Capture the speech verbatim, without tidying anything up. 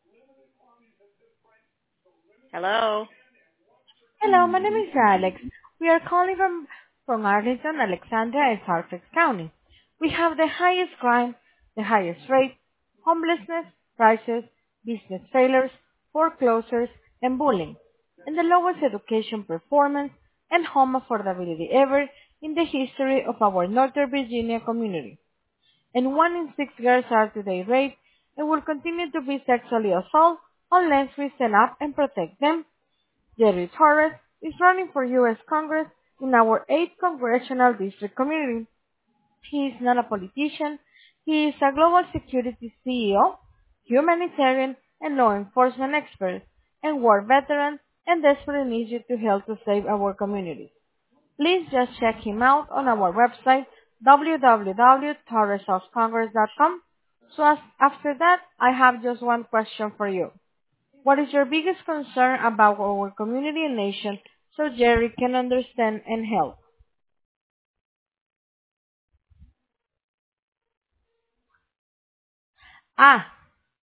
Hello. Hello, my name is Alex. We are calling from from Arlington, Alexandria, and Fairfax County. We have the highest crime, the highest rate, homelessness, prices, business failures, foreclosures, and bullying, and the lowest education performance and home affordability ever in the history of our Northern Virginia community. And one in six girls are today raped and will continue to be sexually assaulted unless we stand up and protect them. Jerry Torres is running for U S. Congress in our eighth Congressional District community. He is not a politician. He is a global security C E O, humanitarian and law enforcement expert, and war veteran and desperately needs you to help to save our communities. Please just check him out on our website w w w dot torres of congress dot com. So as, after that, I have just one question for you. What is your biggest concern about our community and nation so Jerry can understand and help? Ah,